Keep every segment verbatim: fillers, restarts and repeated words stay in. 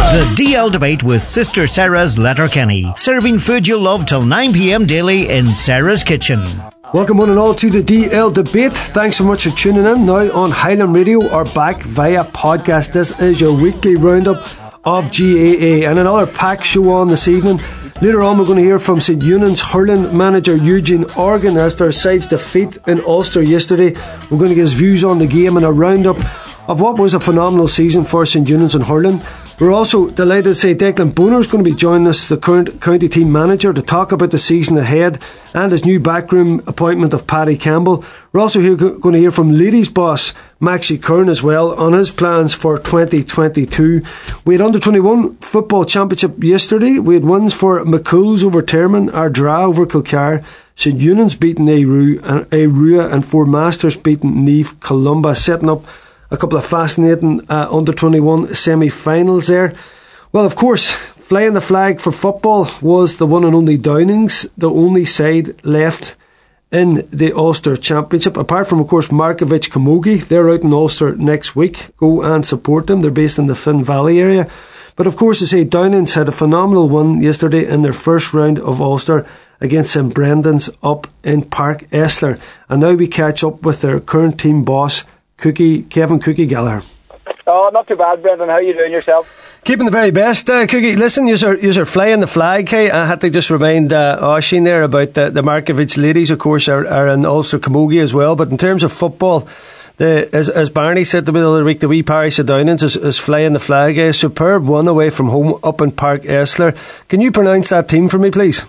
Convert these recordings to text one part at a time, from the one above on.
The D L Debate with Sister Sarah's Letterkenny. Serving food you'll love till nine p.m. daily in Sarah's Kitchen. Welcome one and all to the D L Debate. Thanks so much for tuning in now on Highland Radio or back via podcast. This is your weekly roundup of G A A and another packed show on this evening. Later on we're going to hear from St Eunan's hurling manager Eugene Organ as for his side's defeat in Ulster yesterday. We're going to get his views on the game and a roundup of what was a phenomenal season for St Eunan's in hurling. We're also delighted to say Declan Bonner is going to be joining us, the current county team manager, to talk about the season ahead and his new backroom appointment of Paddy Campbell. We're also here, going to hear from ladies boss Maxie Kern as well on his plans for twenty twenty-two. We had under twenty-one football championship yesterday. We had wins for McCool's over Termon, Ardra over Kilcar, St Eunan's beating Arua and Four Masters beating Neve Columba, setting up a couple of fascinating uh, under twenty-one semi-finals there. Well, of course, flying the flag for football was the one and only Downings, the only side left in the Ulster Championship. Apart from, of course, Markovic Camogie, they're out in Ulster next week. Go and support them. They're based in the Finn Valley area. But of course, I say Downings had a phenomenal win yesterday in their first round of Ulster against St Brendan's up in Park Esler. And now we catch up with their current team boss, Cookie, Kevin Cookie Gallagher. Oh, not too bad, Brendan. How are you doing yourself? Keeping the very best, uh, Cookie. Listen, you're, you're flying the flag, hey? I had to just remind uh, Oisin there about the, the Markovic ladies, of course, are, are in Ulster Camogie as well. But in terms of football, the, as, as Barney said to me the other week, the wee parish of Downings is, is flying the flag. A superb one away from home up in Park Esler. Can you pronounce that team for me, please?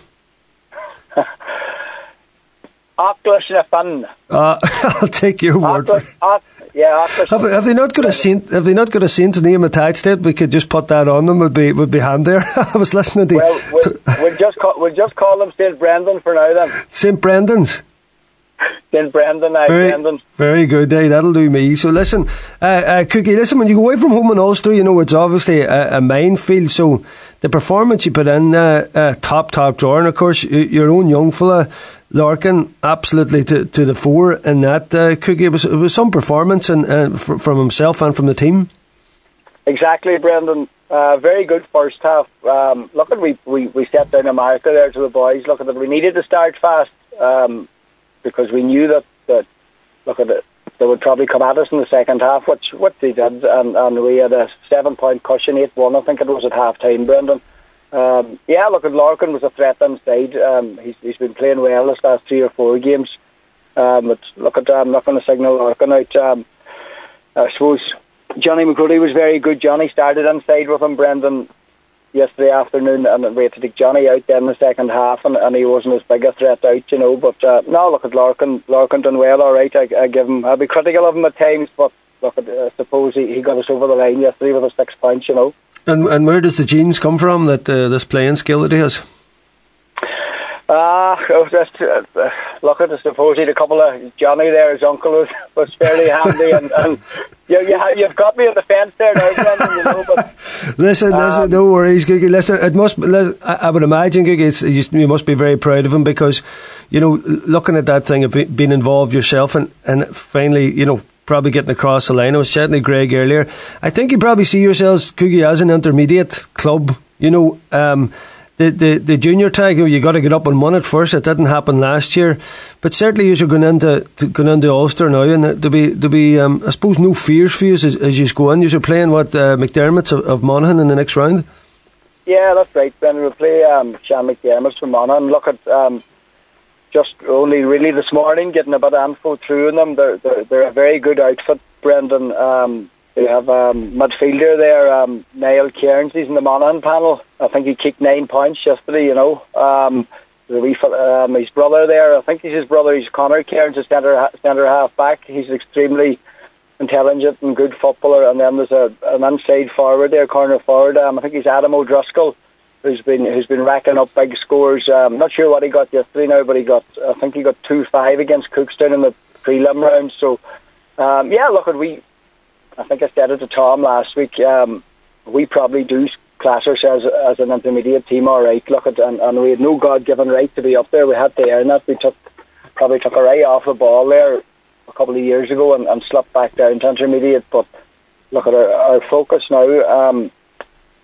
Auchlashnapan. Uh, I'll take your word for it. Yeah, have, have they not got a saint? Have they not got a saint's name attached to it? We could just put that on them. Would be would be handier. I was listening to. Well, we'll, we'll just call, we'll just call them Saint Brendan for now. Then Saint Brendan's. Saint Brendan, aye, very, Brendan. Very good, eh? That'll do me. So listen, uh, uh, Cookie, listen, when you go away from home in Ulster, you know, it's obviously a, a minefield. So the performance you put in, uh, uh, top, top drawer, and of course, your own young fella, Larkin, absolutely to, to the fore in that, uh, Cookie. It was, it was some performance and, uh, f- from himself and from the team. Exactly, Brendan. Uh, very good first half. Um, look at we, we, we set down a marker there to the boys. Look at that. We needed to start fast. Um, because we knew that, that look at it, they would probably come at us in the second half, which what they did, and, and we had a seven-point cushion, eight one, I think it was at half-time, Brendan. Um, yeah, look at Larkin was a threat inside. Um, he's, he's been playing well this last three or four games. Um, but look at I'm not going to signal Larkin out. Um, I suppose Johnny McCurdy was very good. Johnny started inside with him, Brendan, yesterday afternoon, and we had to take Johnny out then in the second half, and, and he wasn't as big a threat out, you know. But uh, no, look at Larkin. Larkin done well, all right. I, I give him. I'll be critical of him at times, but look, at, I suppose he, he got us over the line yesterday with a six points, you know. And and where does the genes come from that uh, this playing skill that he has? Ah, uh, just uh, look at, I suppose he had a couple of Johnny there. His uncle was, was fairly handy, and, and you, you you've got me on the fence there now, Brendan, you know. But listen, um, listen, no worries, Googie. Listen, it must. Listen, I would imagine, Googie, it's, you must be very proud of him because, you know, looking at that thing of being involved yourself and and finally, you know, probably getting across the line. I was chatting to Greg earlier. I think you probably see yourselves, Googie, as an intermediate club. You know. Um, The, the, the junior tag, you got to get up and win it first. It didn't happen last year, but certainly you're going into to, going into Ulster now, and there'll be there'll be um, I suppose no fears for you as, as you go in. You're playing what uh, McDermott's of, of Monaghan in the next round. Yeah, that's right, Ben. We'll play um, Sean McDermott's from Monaghan. Look at um, just only really this morning getting a bit of info through in them. They're they're, they're a very good outfit, Brendan. Um, They have um, midfielder there, um, Niall Cairns. He's in the Monaghan panel. I think he kicked nine points yesterday, you know. Um, the wee, um, his brother there, I think he's his brother, he's Conor Cairns, a centre, centre half back. He's extremely intelligent and good footballer. And then there's a, an inside forward there, corner forward. Um, I think he's Adam O'Driscoll, who's been who's been racking up big scores. Um, not sure what he got yesterday now, but he got I think he got two five against Cookstown in the prelim round. So, um, yeah, look, at we... I think I said it to Tom last week. Um, we probably do class ourselves as an intermediate team, all right. Look at and, and we had no God-given right to be up there. We had to earn that. We took probably took our eye off the ball there a couple of years ago and, and slipped back down to intermediate. But look at our, our focus now. Um,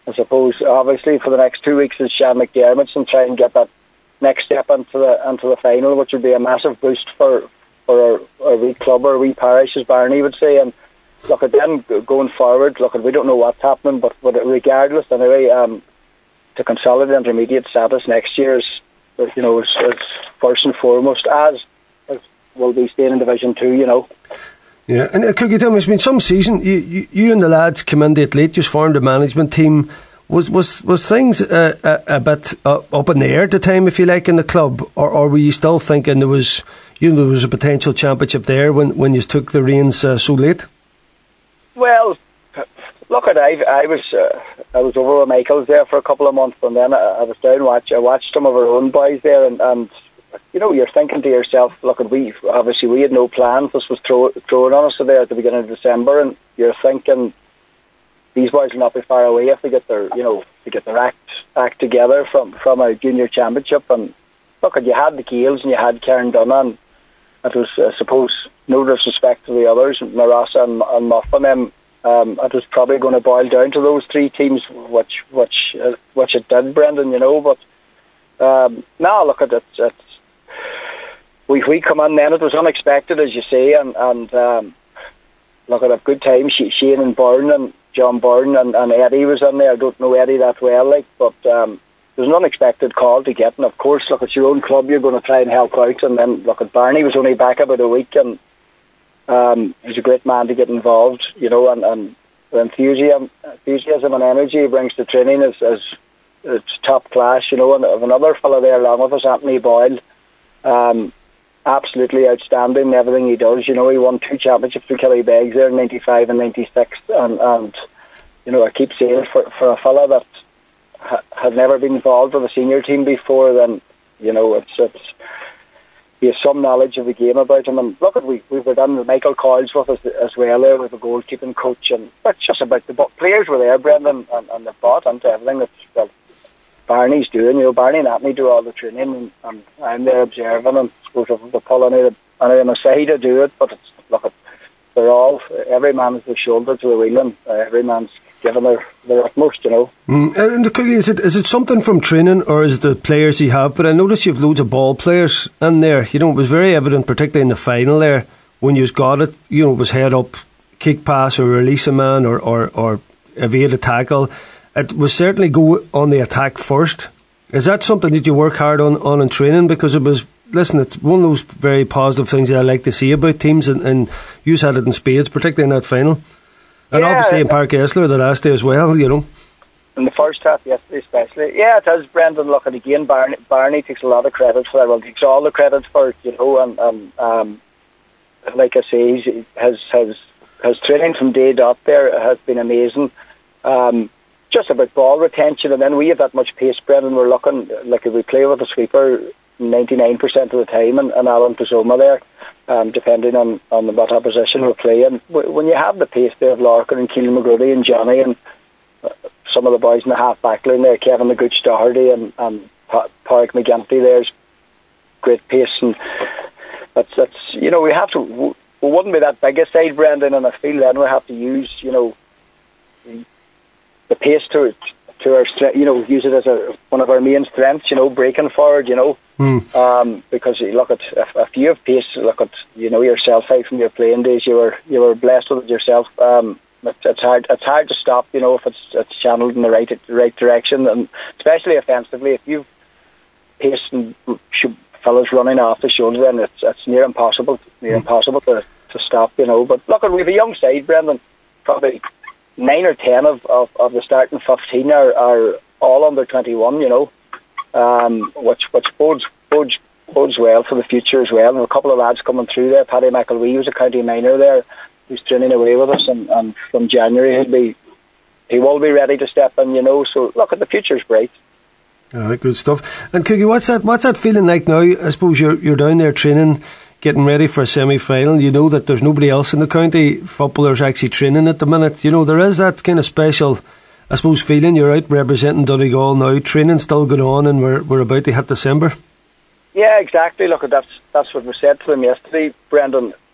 I suppose obviously for the next two weeks is Sean McDermott's and try and get that next step into the into the final, which would be a massive boost for for our, our wee club or wee parish, as Barney would say. And look at them going forward. Look, we don't know what's happening, but, but regardless, anyway, um, to consolidate intermediate status next year is, you know, is, is first and foremost, as, as will be staying in Division Two, you know. Yeah, and uh, could you tell me, I mean, some season you, you, you and the lads came in late, late, just formed a management team. Was was was things uh, a, a bit uh, up in the air at the time, if you like, in the club, or, or were you still thinking there was, you know, there was a potential championship there when, when you took the reins uh, so late? Well, look at I I was uh, I was over with Michael's there for a couple of months, and then I, I was down watch I watched some of our own boys there, and, and you know, you're thinking to yourself, look at we obviously we had no plans. This was throw, thrown on us there at the beginning of December, and you're thinking, these boys will not be far away if they get their, you know, to get their act act together from, from a junior championship. And look, you had the Keels and you had Karen Dunnan. It was, I suppose, no disrespect to the others, Marassa and, and Muff and them. Um, it was probably going to boil down to those three teams, which which uh, which it did, Brendan, you know. But um, now look at it. It's, we we come in then. It was unexpected, as you say, and and um, look at a good time. Shane and Byrne and John Byrne and, and Eddie was in there. I don't know Eddie that well, like, but um, it was an unexpected call to get. And of course, look, at your own club, you're going to try and help out. And then look at Barney was only back about a week, and um, he's a great man to get involved, you know. And, and the enthusiasm, enthusiasm and energy he brings to training is, is it's top class, you know. And of another fellow there along with us, Anthony Boyle, um, absolutely outstanding in everything he does. You know, he won two championships with Killybegs there in ninety-five and ninety-six, and, and you know, I keep saying for for a fella that ha- had never been involved with a senior team before, then you know it's it's he has some knowledge of the game about him. And look, at we we've done Michael Coyles with us as well there with a goalkeeping coach, and it's just about the players were there, Brendan, and, and they've bought into everything that well, Barney's doing. You know, Barney and Anthony do all the training, and, and I'm there observing, and I suppose if they pull any of them aside to do it, but it's, look, they're all, every man has the shoulder to the wheel, and uh, every man's giving their, their utmost, you know. Mm. And the cookie, is it is it something from training, or is it the players you have? But I noticed you have loads of ball players in there. You know, it was very evident, particularly in the final there, when you got it, you know, it was head up, kick pass, or release a man, or, or, or evade a tackle. It was certainly go on the attack first. Is that something that you work hard on, on in training? Because it was, listen, it's one of those very positive things that I like to see about teams, and, and you had it in spades, particularly in that final. And yeah, obviously in Park Esler the last day as well, you know. In the first half, yesterday especially. Yeah, it is, Brendan. Look, at again, Barney, Barney takes a lot of credit for that. Well, he takes all the credit for it, you know, and, and um, like I say, he's, his, his, his training from day dot there has been amazing. Um, just about ball retention, and then we have that much pace, Brendan. We're looking, like if we play with a sweeper ninety-nine percent of the time, and, and Alan Pizoma there, um, depending on, on what opposition we're playing. When you have the pace there of Larkin and Keelan McGrody and Johnny and uh, some of the boys in the half back line there, Kevin the Gooch Doherty and, and Pádraig McGinty, there's great pace, and that's, that's, you know, we have to, we wouldn't be that big a side, Brendan, and I feel then we have to use, you know, the pace to to our strength, you know, use it as a one of our main strengths, you know, breaking forward, you know, mm. um, because you look at if, if you have pace, look at, you know, yourself out from your playing days, you were you were blessed with it yourself. Um, it's, it's hard it's hard to stop, you know, if it's it's channeled in the right the right direction, and especially offensively, if you've pace and fellas running off the shoulder, then it's it's near impossible, near mm. impossible to, to stop, you know. But look, we have a young side, Brendan, probably nine or ten of, of, of the starting fifteen are, are all under twenty-one, you know, um, which which bodes, bodes bodes well for the future as well. And a couple of lads coming through there. Paddy McElwee, who's a county minor there, who's training away with us, and, and from January he'll be he will be ready to step in, you know. So look, at the future's bright. All right, good stuff. And Cookie, what's that what's that feeling like now? I suppose you're you're down there training, getting ready for a semi-final. You know that there's nobody else in the county footballers actually training at the minute. You know, there is that kind of special, I suppose, feeling. You're out representing Donegal now, training still going on, and we're we're about to hit December. Yeah, exactly. Look, that's that's what we said to them yesterday, Brendan.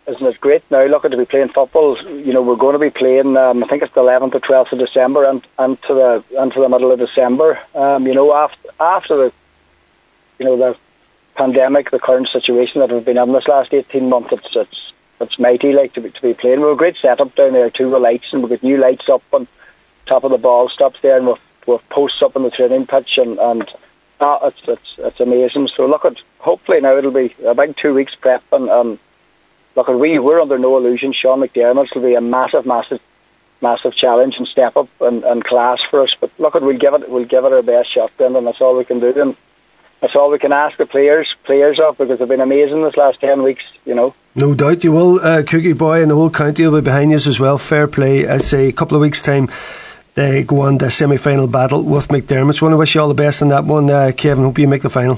isn't it great now? Looking to be playing football. You know, we're going to be playing. Um, I think it's the eleventh or twelfth of December, and and to the into the middle of December. Um, you know, after after the, you know, the pandemic, the current situation that we've been in this last eighteen months, it's it's it's mighty like to be to be playing. We've a great setup down there too, with lights, and we've got new lights up on top of the ball stops there, and we've we've posts up on the training pitch, and and uh, it's it's it's amazing. So look at hopefully now it'll be a big two weeks prep, and. and Look, we, we're under no illusion. Sean McDermott will be a massive, massive, massive challenge and step up and, and class for us. But look, we'll give it, we'll give it our best shot, then, and that's all we can do. And that's all we can ask the players, players of, because they've been amazing this last ten weeks. You know. No doubt you will, uh, Cookie Boy, and the whole county will be behind you as well. Fair play. I'd say a couple of weeks' time, they go on the semi-final battle with McDermott. So I want to wish you all the best in that one, uh, Kevin. Hope you make the final.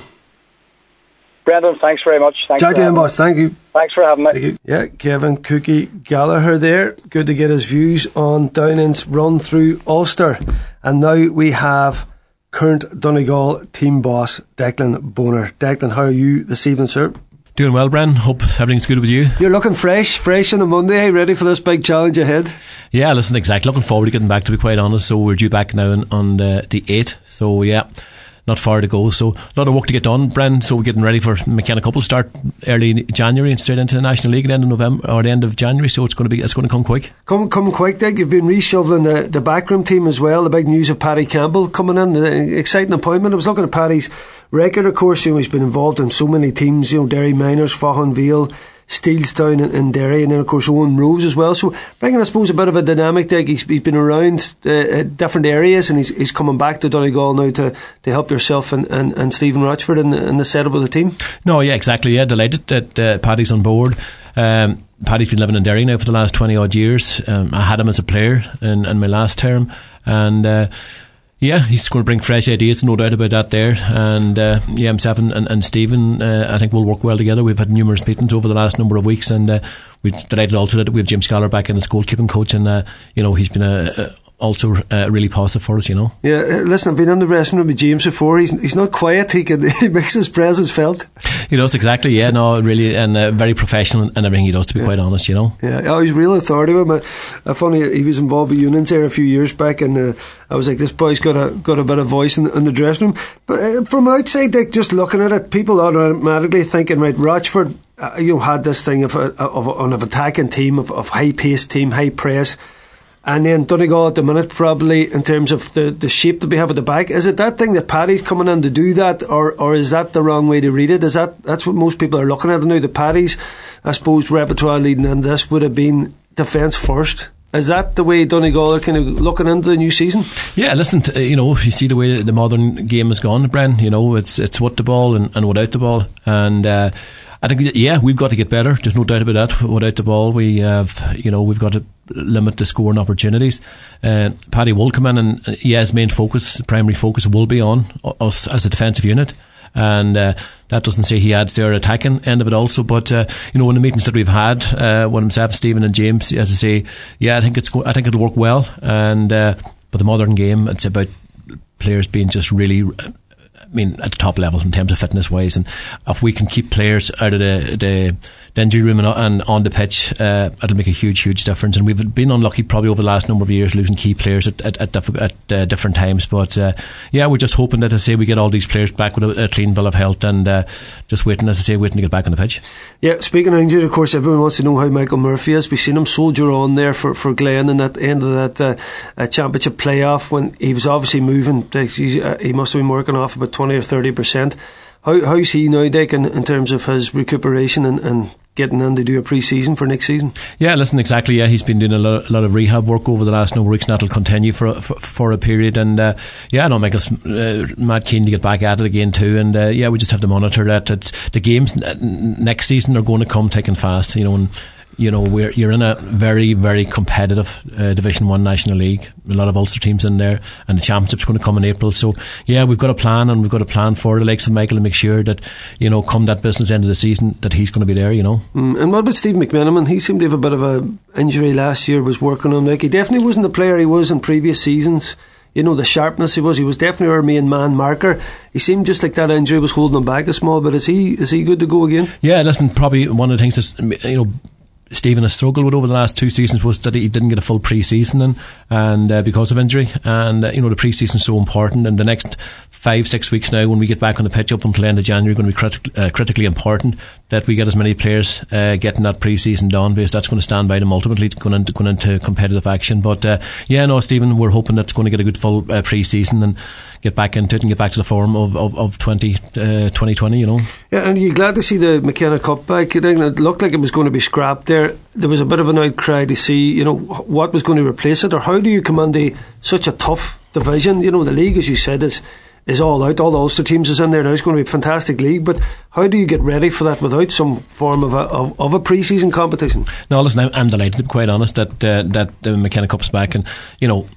Brendan, thanks very much. Thanks Chat to you, boss. Thank you. Thanks for having me. Yeah, Kevin Cookie Gallagher there. Good to get his views on Downing's run through Ulster. And now we have current Donegal team boss, Declan Bonner. Declan, how are you this evening, sir? Doing well, Bren. Hope everything's good with you. You're looking fresh, fresh on a Monday, ready for this big challenge ahead? Yeah, listen, exactly. Looking forward to getting back, to be quite honest. So we're due back now on, on the, the eighth. So, yeah. Not far to go, so a lot of work to get done, Bren. So we're getting ready for McKenna Couple start early January and straight into the National League at the end of November or the end of January. So it's going to be it's going to come quick. Come come quick, Dick. You've been reshuffling the the backroom team as well. The big news of Paddy Campbell coming in, the exciting appointment. I was looking at Paddy's record, of course. You know, he's been involved in so many teams. You know, Derry Miners, Faughan Vale, Steelstown and, and Derry, and then of course Owen Rose as well. So bringing, I suppose, a bit of a dynamic there. He's, he's been around uh, different areas, and he's, he's coming back to Donegal now to, to help yourself and, and, and Stephen Rochford in the, in the setup of the team. No, yeah, exactly. Yeah, delighted that uh, Paddy's on board. Um, Paddy's been living in Derry now for the last twenty odd years. Um, I had him as a player in, in my last term, and uh, yeah, he's going to bring fresh ideas, no doubt about that there. And uh, yeah, himself and, and, and Stephen, uh, I think we'll work well together. We've had numerous meetings over the last number of weeks, and uh, we're delighted also that we have Jim Scholar back in as goalkeeping coach, and uh, you know, he's been a, a also uh, really positive for us, you know. Yeah, uh, listen, I've been in the dressing room with James before. He's he's not quiet. He can he makes his presence felt. He does, exactly. Yeah, no, really, and uh, very professional in everything he does, to be yeah. quite honest, you know. Yeah, oh, he's real authority with him. Uh, funny, he was involved with unions there a few years back, and uh, I was like, this boy's got a got a bit of voice in, in the dressing room. But uh, from outside, Dick, just looking at it, people are automatically thinking, right, Rochford, uh, you know, had this thing of a, of, of an attacking team, of, of high paced team, high press. And then Donegal at the minute, probably in terms of the, the shape that we have at the back, is it that thing that Paddy's coming in to do that, or or is that the wrong way to read it? Is that that's what most people are looking at now? The Paddy's, I suppose, repertoire leading in this would have been defence first. Is that the way Donegal are kind of looking into the new season? Yeah, listen, to, you know, you see the way the modern game has gone, Bren. You know, it's it's with the ball and, and without the ball, and. Uh, I think, yeah, we've got to get better. There's no doubt about that. Without the ball, we have, you know, we've got to limit the scoring opportunities. Uh, Paddy will come in, and uh, yeah, his main focus, primary focus, will be on us as a defensive unit. And uh, that doesn't say he adds to our attacking end of it also. But uh, you know, in the meetings that we've had, uh, with himself, Stephen, and James, as I say, yeah, I think it's, go- I think it'll work well. And uh, but the modern game, it's about players being just really. I mean, at the top level in terms of fitness wise, and if we can keep players out of the the, the injury room and, and on the pitch, uh, it'll make a huge, huge difference. And we've been unlucky probably over the last number of years losing key players at at, at, diff- at uh, different times. But uh, yeah, we're just hoping that, as I say, we get all these players back with a, a clean bill of health, and uh, just waiting, as I say, waiting to get back on the pitch. Yeah, speaking of injury, of course, everyone wants to know how Michael Murphy is. We've seen him soldier on there for, for Glen in that end of that uh, uh, championship playoff when he was obviously moving. He's, uh, he must have been working off about twenty or thirty percent. How, how's he now, Dick, in, in terms of his recuperation and, and getting in to do a pre-season for next season? Yeah, listen, exactly. Yeah, he's been doing a lot, a lot of rehab work over the last number of weeks, and that'll continue for a, for, for a period. And uh, yeah, I know Michael's uh, mad keen to get back at it again too. And uh, yeah, we just have to monitor that. It's, the games n- next season are going to come thick and fast, you know. And you know, we're you're in a very, very competitive uh, Division One National League. A lot of Ulster teams in there, and the championship's going to come in April. So yeah, we've got a plan, and we've got a plan for the likes of Michael, and make sure that, you know, come that business end of the season, that he's going to be there, you know. Mm, and what about Steve McMenamin? He seemed to have a bit of a injury last year. Was working on, like, he definitely wasn't the player he was in previous seasons. You know, the sharpness he was, he was definitely our main man marker. He seemed just like that injury was holding him back a small bit. Is he is he good to go again? Yeah, listen, probably one of the things that's, you know, Stephen has struggled with over the last two seasons was that he didn't get a full pre-season in, and uh, because of injury, and uh, you know the pre-season is so important, and the next five six weeks now when we get back on the pitch up until the end of January are going to be crit- uh, critically important that we get as many players uh, getting that pre-season done, because that's going to stand by them ultimately going into, going into competitive action. But uh, yeah no Stephen, we're hoping that's going to get a good full uh, pre-season and get back into it and get back to the form of, of, of twenty twenty, you know. Yeah, and you're glad to see the McKenna Cup back. It looked like it was going to be scrapped there. There was a bit of an outcry to see, you know, what was going to replace it, or how do you come into such a tough division? You know, the league, as you said, is is all out. All the Ulster teams is in there now. It's going to be a fantastic league, but how do you get ready for that without some form of a of, of a pre-season competition? No, listen, I'm, I'm delighted, to be quite honest, that uh, that the McKenna Cup's back, and you know,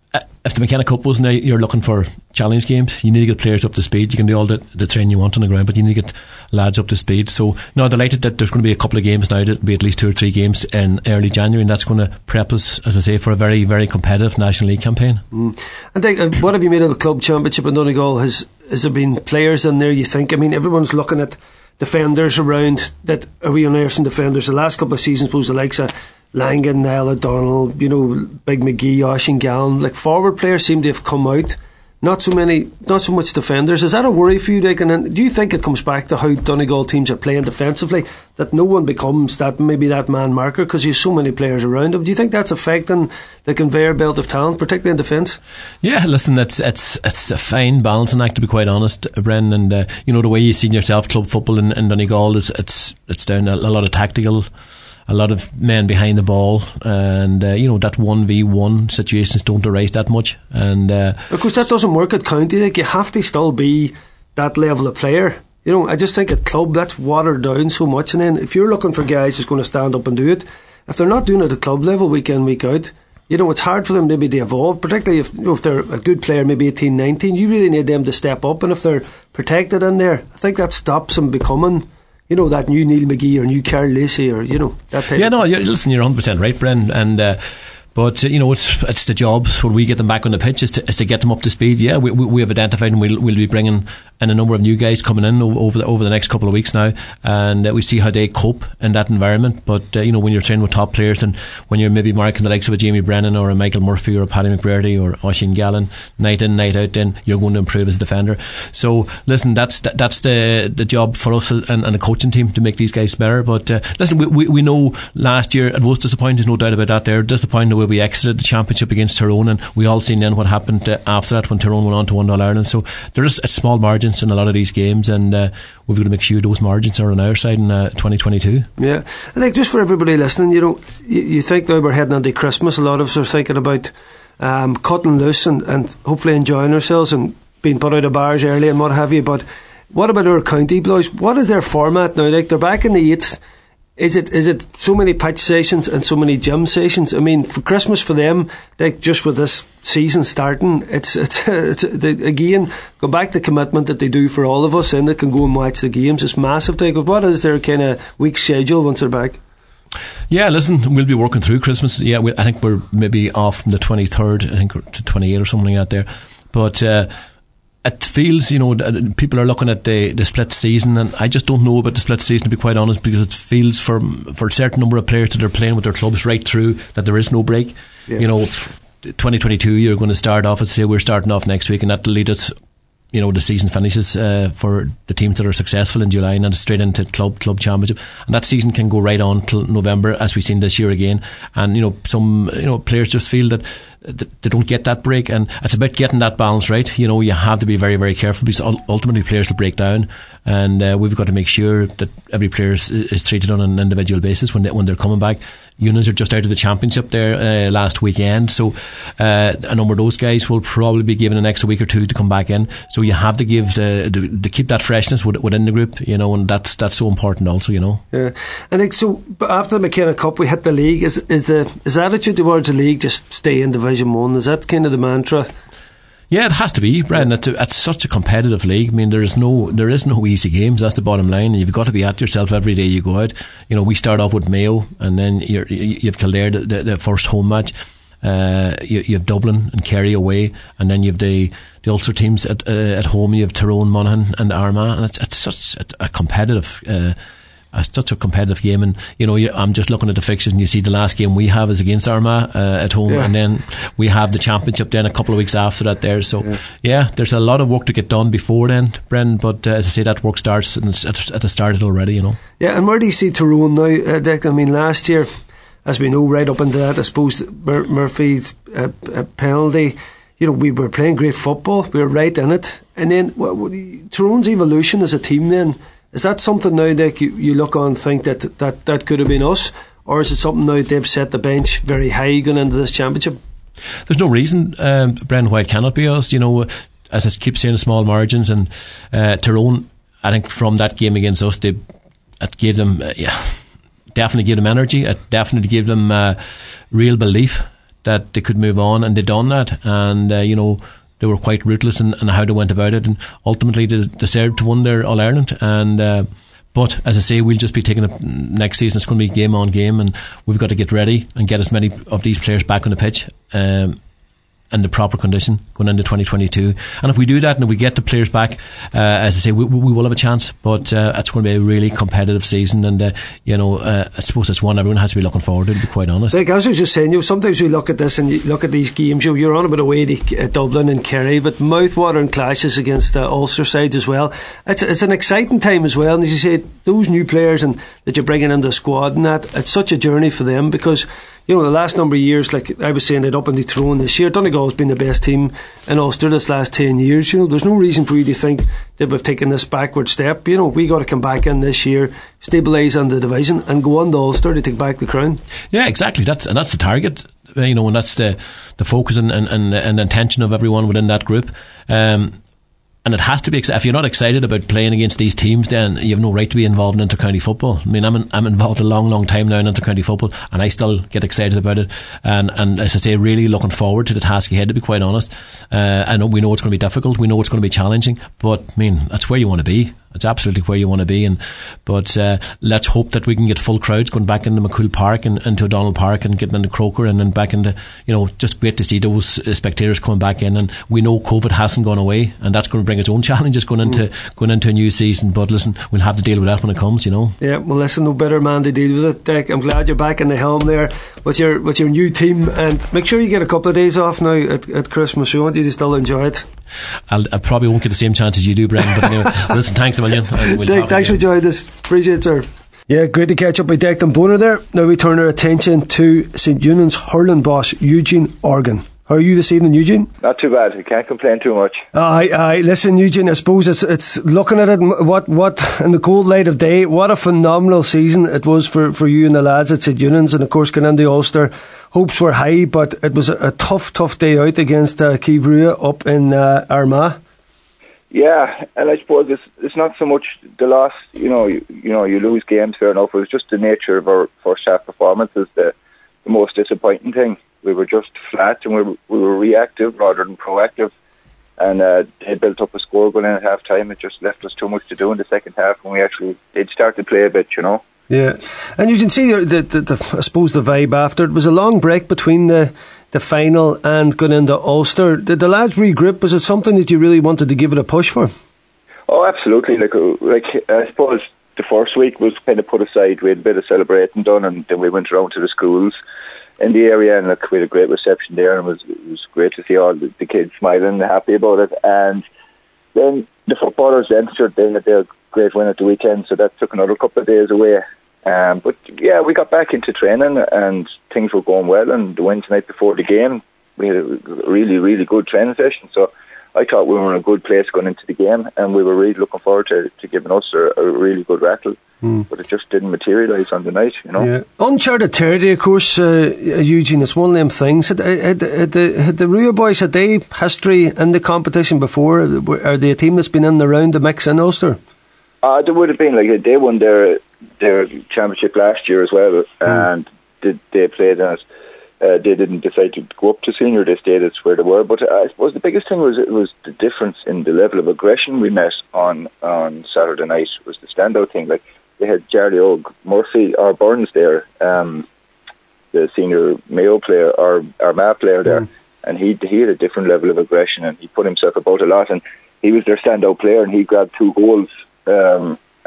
if the McKenna Cup wasn't out, you're looking for challenge games. You need to get players up to speed. You can do all the, the training you want on the ground, but you need to get lads up to speed. So, no, I'm delighted that there's going to be a couple of games now. There'll be at least two or three games in early January, and that's going to prep us, as I say, for a very, very competitive National League campaign. Mm. And think, uh, what have you made of the club championship in Donegal? Has has there been players in there, you think? I mean, everyone's looking at defenders around that are we unearthing defenders. The last couple of seasons, suppose the likes of Langan, Niall O'Donnell, you know, Big McGee, Oisín Gallen, like forward players seem to have come out. Not so many, not so much defenders. Is that a worry for you, Dick? And do you think it comes back to how Donegal teams are playing defensively, that no one becomes that maybe that man marker because you have so many players around them? Do you think that's affecting the conveyor belt of talent, particularly in defence? Yeah, listen, it's it's it's a fine balancing act, to be quite honest, Brendan. And uh, you know the way you see yourself, club football in, in Donegal is it's it's down a, a lot of tactical. A lot of men behind the ball, and uh, you know that one v one situations don't arise that much. And uh, of course, that doesn't work at county. Like, you have to still be that level of player. You know, I just think at club that's watered down so much. And then if you're looking for guys who's going to stand up and do it, if they're not doing it at club level week in week out, you know, it's hard for them maybe to evolve. Particularly if, you know, if they're a good player, maybe eighteen, nineteen, you really need them to step up. And if they're protected in there, I think that stops them becoming, you know, that new Neil McGee or new Carl Lacey, or, you know, that type. Yeah, no, you're, listen, you're one hundred percent right, Bren. And uh, but uh, you know, it's it's the job when we get them back on the pitch is to, is to get them up to speed. Yeah, we we, we have identified, and we'll we'll be bringing in a number of new guys coming in over the over the next couple of weeks now, and uh, we see how they cope in that environment. But uh, you know, when you're training with top players, and when you're maybe marking the likes of a Jamie Brennan or a Michael Murphy or a Paddy McBrearty or Oisín Gallen night in night out, then you're going to improve as a defender. So listen, that's that, that's the the job for us and, and the coaching team to make these guys better. But uh, listen, we, we we know last year it was disappointing. There's no doubt about that. They're disappointed the way we exited the championship against Tyrone, and we all seen then what happened uh, after that when Tyrone went on to win All Ireland. So there is a small margins in a lot of these games, and uh, we've got to make sure those margins are on our side in uh, twenty twenty-two. Yeah, I think just for everybody listening, you know, you, you think now we're heading into Christmas, a lot of us are thinking about um, cutting loose and, and hopefully enjoying ourselves and being put out of bars early and what have you. But what about our county boys? What is their format now? Like, they're back in the eighth. Is it is it so many pitch sessions and so many gym sessions? I mean, for Christmas for them, like, just with this season starting, it's it's, it's they, again, go back to the commitment that they do for all of us, and they can go and watch the games. It's massive. But what is their kind of week schedule once they're back? Yeah, listen, we'll be working through Christmas. Yeah, we, I think we're maybe off from the twenty-third, I think, to twenty-eighth or something like that there. But uh, it feels, you know, people are looking at the, the split season, and I just don't know about the split season, to be quite honest, because it feels for for a certain number of players that are playing with their clubs right through that there is no break. Yeah. You know, twenty twenty-two, you're going to start off, let's say we're starting off next week, and that'll lead us, you know, the season finishes uh, for the teams that are successful in July, and then straight into club club championship, and that season can go right on till November, as we've seen this year again. And you know, some you know players just feel that they don't get that break, and it's about getting that balance right. You know, you have to be very, very careful, because ultimately players will break down, and uh, we've got to make sure that every player is, is treated on an individual basis when they, when they're coming back. Unions are just out of the championship there uh, last weekend, so uh, a number of those guys will probably be given an extra week or two to come back in. So you have to give uh, to, to keep that freshness within the group, you know, and that's that's so important also, you know. Yeah, and like, so after the McKenna Cup, we hit the league. Is is the is the attitude towards the league just stay in Division One? Is that kind of the mantra? Yeah, it has to be, Brendan. It's, a, it's such a competitive league. I mean, there is no there is no easy games. That's the bottom line. And you've got to be at yourself every day you go out. You know, we start off with Mayo, and then you're, you have Kildare, the, the, the first home match. Uh, you, you have Dublin and Kerry away, and then you have the the Ulster teams at uh, at home. You have Tyrone, Monaghan, and Armagh, and it's it's such a, a competitive Uh, a, such a competitive game, and you know, you, I'm just looking at the fixtures, and you see the last game we have is against Armagh uh, at home, yeah. and then we have the championship then a couple of weeks after that there. So yeah, yeah there's a lot of work to get done before then, Brendan. But uh, as I say, that work starts and it's at, at the start of it already. You know. Yeah, and where do you see Tyrone now, uh, Dick? I mean, last year, as we know, right up into that, I suppose Mur- Murphy's uh, uh, penalty. You know, we were playing great football. We were right in it. And then what, what, Tyrone's evolution as a team then, is that something now that you, you look on and think that, that that could have been us? Or is it something now they've set the bench very high going into this championship? There's no reason, um, Brendan, why it cannot be us. You know, as I keep saying, small margins. And uh, Tyrone, I think from that game against us, they, it gave them, uh, yeah, definitely gave them energy. It definitely gave them uh, real belief that they could move on, and they done that, and uh, you know, they were quite ruthless in, in how they went about it, and ultimately they deserved to win their All-Ireland. And uh, but as I say, we'll just be taking it next season. It's going to be game on game, and we've got to get ready and get as many of these players back on the pitch um, in the proper condition going into twenty twenty-two. And if we do that, and if we get the players back, uh, as I say, we, we will have a chance. But uh, it's going to be a really competitive season, and uh, you know, uh, I suppose it's one everyone has to be looking forward to, to be quite honest. Like, as I was just saying, you know, sometimes we look at this and you look at these games, you know, you're on about away to uh, Dublin and Kerry, but mouth-watering clashes against uh, Ulster sides as well. It's it's an exciting time as well, and as you say, those new players and that you're bringing into the squad and that, it's such a journey for them, because you know, the last number of years, like I was saying, it up in the Tyrone this year, Donegal has been the best team in Ulster this last ten years. You know, there's no reason for you to think that we've taken this backward step. You know, we got to come back in this year, stabilise on the division, and go on to Ulster to take back the crown. Yeah, exactly. That's and that's the target. You know, and that's the the focus and and and, and intention of everyone within that group. Um, And it has to be. If you're not excited about playing against these teams, then you have no right to be involved in inter-county football. I mean, I'm in, I'm involved a long, long time now in inter-county football, and I still get excited about it. And, and as I say, really looking forward to the task ahead, to be quite honest. Uh, I know we know it's going to be difficult. We know it's going to be challenging. But, I mean, that's where you want to be. It's absolutely where you want to be. And But uh, let's hope that we can get full crowds going back into McCool Park and into O'Donnell Park and getting into Croker and then back into, you know, just great to see those uh, spectators coming back in. And we know COVID hasn't gone away, and that's going to bring its own challenges going into mm. going into a new season. But listen, we'll have to deal with that when it comes, you know. Yeah, well, listen, no better man to deal with it, Dick. I'm glad you're back in the helm there with your with your new team, and make sure you get a couple of days off now at, at Christmas. We want you to still enjoy it. I'll, I probably won't get the same chance as you do, Brendan, but anyway, listen, thanks a million. We'll Dick, thanks for joining us. Appreciate it, sir. Yeah, great to catch up with Declan Bonner there. Now we turn our attention to St Eunan's hurling boss, Eugene Organ. How are you this evening, Eugene? Not too bad. I can't complain too much. Aye, aye. Listen, Eugene, I suppose it's it's looking at it, what what in the cold light of day, what a phenomenal season it was for, for you and the lads at St Eunan's, and of course going into Ulster. Hopes were high, but it was a, a tough, tough day out against uh, Kivrua up in uh, Armagh. Yeah, and I suppose it's it's not so much the loss. You know, you, you know, you lose games, fair enough. It was just the nature of our first half performances, the, the most disappointing thing. We were just flat, and we were, we were reactive rather than proactive. And uh, they built up a score going in at half time. It just left us too much to do in the second half when we actually did start to play a bit, you know. Yeah, and you can see the, the, the I suppose the vibe after it was a long break between the the final and going into Ulster. Did the lads regroup? Was it something that you really wanted to give it a push for? Oh, absolutely. Like, like I suppose the first week was kind of put aside. We had a bit of celebrating done, and then we went around to the schools in the area, and like, we had a great reception there, and it was it was great to see all the, the kids smiling and happy about it. And then the footballers then sure they had their great win at the weekend, so that took another couple of days away. Um, but yeah, we got back into training and things were going well, and the Wednesday night before the game we had a really, really good training session, so I thought we were in a good place going into the game, and we were really looking forward to, to giving us a, a really good rattle. Mm. But it just didn't materialise on the night, you know. Yeah. Uncharted territory, of course, uh, Eugene, it's one of them things. Had, had, had, the, had the Rua boys, had they history in the competition before? Are they a team that's been in the round to mix in Ulster? Uh, there would have been, like, they won their their championship last year as well, mm. and did, they played in it. Uh, they didn't decide to go up to senior, they stayed at where they were. But uh, I suppose the biggest thing was it was the difference in the level of aggression we met on, on Saturday night was the standout thing. Like, they had Charlie Og, Murphy, or Burns there, um, the senior Mayo player, or Armagh player there, mm. and he he had a different level of aggression, and he put himself about a lot, and he was their standout player, and he grabbed two goals, um,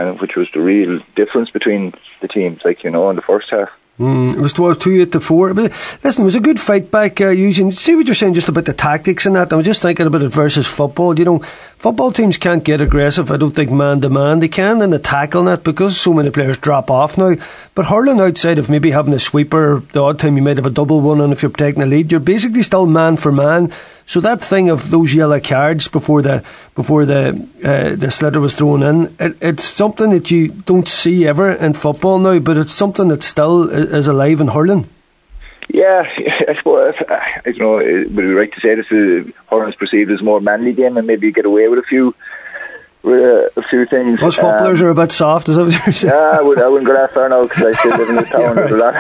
and which was the real difference between the teams, like, you know, in the first half. Mm, it was twelve two, eight to four. But listen, it was a good fight back, uh, using, see what you're saying just about the tactics and that. I was just thinking about it versus football. You know, football teams can't get aggressive, I don't think, man to man. They can in the tackle net because so many players drop off now. But hurling, outside of maybe having a sweeper, the odd time you might have a double one, and if you're taking a lead, you're basically still man for man. So that thing of those yellow cards before the before the uh, the sliotar was thrown in, it, it's something that you don't see ever in football now, but it's something that still is alive in hurling. Yeah, I suppose, I don't know, would it be right to say this is hurling's perceived as a more manly game, and maybe you get away with a few with a, a few things. Us footballers um, are a bit soft, is that what you're saying? Yeah, I, would, I wouldn't go that far now because I still live in the town.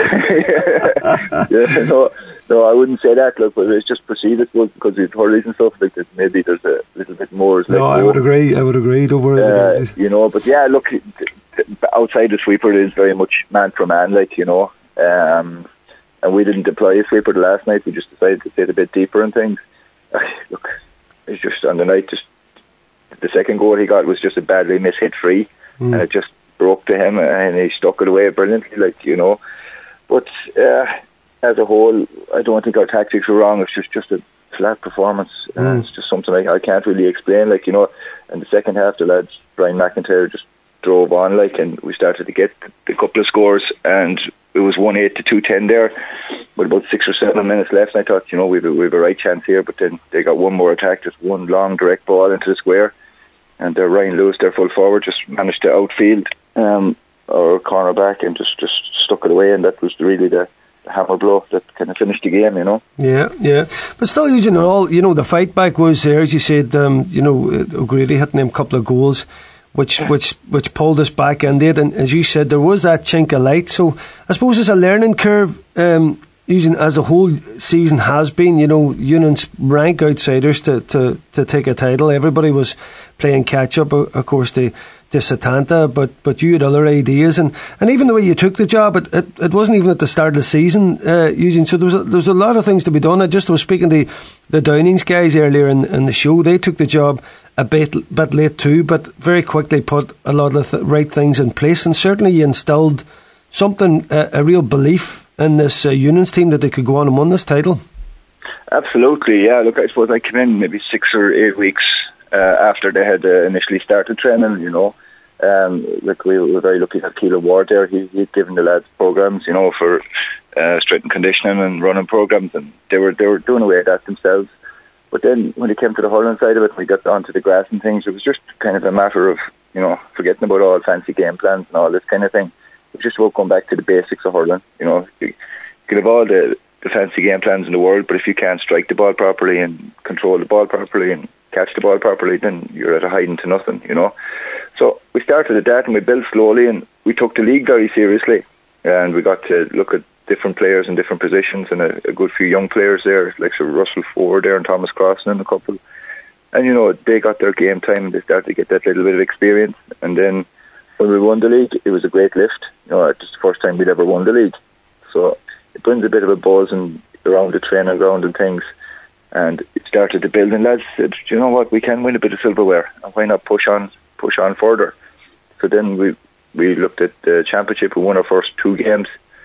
Right. yeah, no, no, I wouldn't say that, look, but it's just perceived, I suppose, because it's hurleys and stuff, like that maybe there's a little bit more. Like, no, I would agree, I would agree, don't worry about it. You know, but yeah, look, outside the sweeper, it is very much man for man, like, you know. Um, and we didn't deploy a sweeper the last night, we just decided to sit a bit deeper and things. Look, it's just on the night, just the second goal he got was just a badly mishit free, mm. and it just broke to him, and he stuck it away brilliantly, like, you know. But uh, as a whole, I don't think our tactics were wrong. It's just, just a flat performance. Mm. Uh, it's just something I, I can't really explain, like, you know. In the second half, the lads, Brian McIntyre, just drove on, like, and we started to get the couple of scores, and it was one eight to two ten there with about six or seven minutes left, and I thought, you know, we've a, we've a right chance here, but then they got one more attack, just one long direct ball into the square, and uh, Ryan Lewis, their full forward, just managed to outfield um, our cornerback and just, just stuck it away, and that was really the, the hammer blow that kind of finished the game, you know. Yeah, yeah. But still, you know, you know, the fight back was there, as you said, um, you know, O'Grady hitting them couple of goals, which which which pulled us back into it, and as you said, there was that chink of light. So I suppose it's a learning curve, um, using as the whole season has been. You know, Union's rank outsiders to, to, to take a title. Everybody was playing catch up, of course, to, to Setanta, but but you had other ideas, and, and even the way you took the job, it, it, it wasn't even at the start of the season, uh, using. So there was a, there was a lot of things to be done. I just was speaking to the Downings guys earlier in, in the show. They took the job a bit bit late too, but very quickly put a lot of the th- right things in place, and certainly you instilled something, uh, a real belief in this uh, Unions team that they could go on and win this title. Absolutely, yeah. Look, I suppose I came in maybe six or eight weeks uh, after they had uh, initially started training, you know. Um, like we were very lucky to have Keelan Ward there. He, he'd given the lads programs, you know, for uh, strength and conditioning and running programs, and they were they were doing away with that themselves. But then when it came to the hurling side of it, we got onto the grass and things, it was just kind of a matter of, you know, forgetting about all fancy game plans and all this kind of thing. It was just about going back to the basics of hurling. You know, you, you can have all the, the fancy game plans in the world, but if you can't strike the ball properly and control the ball properly and catch the ball properly, then you're at a hiding to nothing, you know. So we started at that and we built slowly, and we took the league very seriously, and we got to look at different players in different positions, and a, a good few young players there, like Sir Russell Ford there and Thomas Crossan and a couple. And, you know, they got their game time and they started to get that little bit of experience. And then when we won the league, it was a great lift. You know, it's the first time we'd ever won the league. So it brings a bit of a buzz and around the training ground and things. And it started to build, and lads said, you know what, we can win a bit of silverware, and why not push on push on further. So then we we looked at the championship. We won our first two games,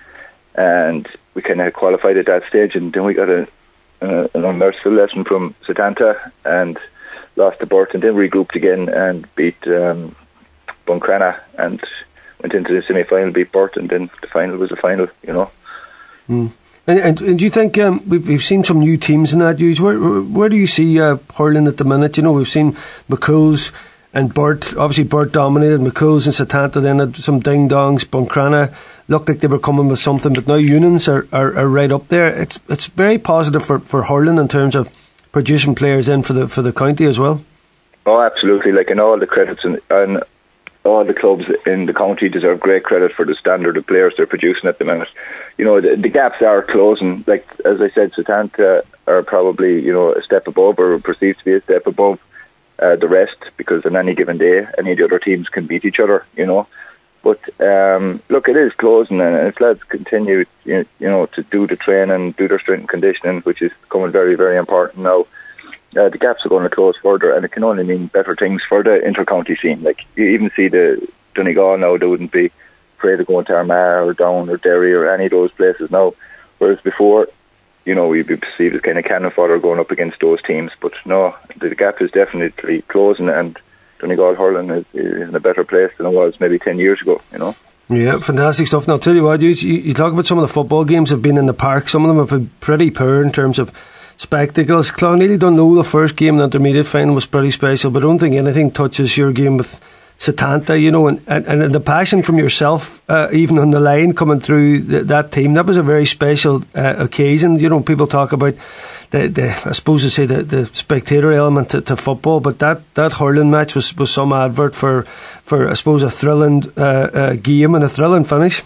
and we kind of qualified at that stage, and then we got a, a an unmerciful lesson from Setanta and lost to Burt, and then regrouped again and beat um, Buncrana and went into the semi-final, beat Burt, and then the final was the final, you know. Mm. And, and, and do you think um, we've, we've seen some new teams in that use? Where, where do you see uh, hurling at the minute? You know, we've seen McCool's and Burt. Obviously, Burt dominated. McCool's and Setanta then had some ding-dongs. Buncrana looked like they were coming with something, but now Unions are, are, are right up there. It's it's very positive for, for hurling in terms of producing players in for the for the county as well. Oh, absolutely. Like, in all the credits and, and all the clubs in the county deserve great credit for the standard of players they're producing at the minute. You know, the, the gaps are closing. Like, as I said, Setanta are probably, you know, a step above, or perceived to be a step above uh, the rest, because on any given day, any of the other teams can beat each other, you know. But, um, look, it is closing, and if lads continue, you, you know, to do the training, do their strength and conditioning, which is becoming very, very important now, Uh, the gaps are going to close further, and it can only mean better things for the inter-county scene. Like, you even see the Donegal now, they wouldn't be afraid of going to Armagh or Down or Derry or any of those places now. Whereas before, you know, we'd be perceived as kind of cannon fodder going up against those teams. But no, the gap is definitely closing, and Donegal hurling is, is in a better place than it was maybe ten years ago, you know. Yeah, fantastic stuff. Now, I'll tell you what, you, you talk about some of the football games that have been in the park. Some of them have been pretty poor in terms of spectacles. Clonneely don't know the first game, the intermediate final was pretty special, but I don't think anything touches your game with Setanta, you know, and, and, and the passion from yourself, uh, even on the line coming through the, that team. That was a very special uh, occasion. You know, people talk about the, the I suppose to say the, the spectator element to, to football, but that, that hurling match was, was some advert for, for I suppose a thrilling uh, uh, game and a thrilling finish.